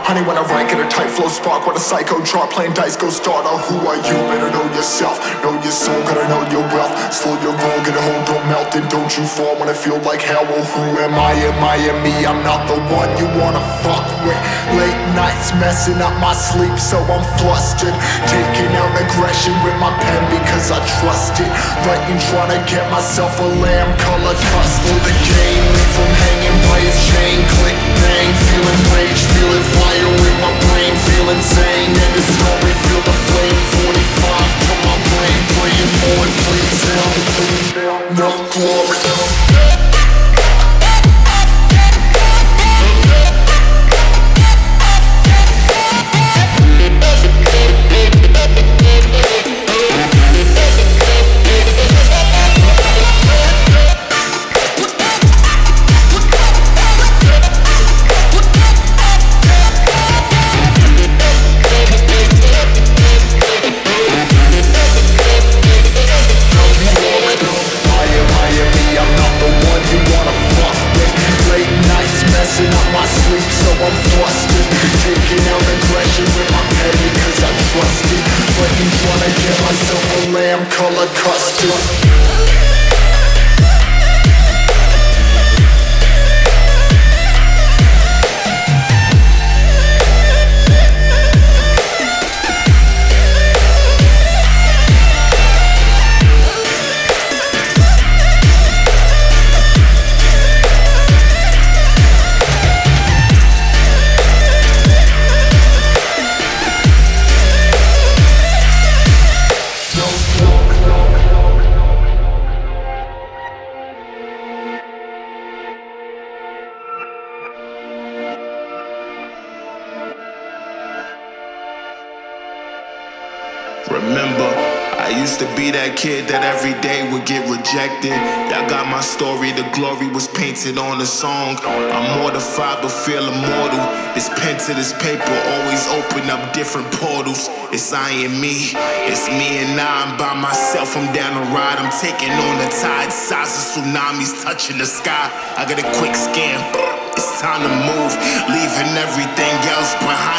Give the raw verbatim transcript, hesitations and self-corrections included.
Honey, when I write, get a tight flow spark. When a psycho drop, playing dice, go starter. Who are you? Better know yourself. Know your soul, gotta know your wealth. Slow your roll, get a hold, don't melt. And don't you fall when I feel like hell. Well, who am I? Am I am me? I'm not the one you wanna fuck with. Late nights messing up my sleep, so I'm flustered. Taking out aggression with my pen because I trust it. Writing, trying to get myself a lamb color cuss for the game. Leave from hanging by his chain. Click, bang, feeling rage, feeling fire in my brain, feeling sane. And it's story, feel the flame. forty-five from my brain, praying for it, please help. No glory. Color custard. Remember, I used to be that kid that every day would get rejected. Y'all got my story, the glory was painted on the song. I'm mortified but feel immortal. This pen to this paper always open up different portals. It's I and me, it's me and I, I'm by myself, I'm down the ride. I'm taking on the tide, size of tsunamis touching the sky. I got a quick scan, it's time to move, leaving everything else behind.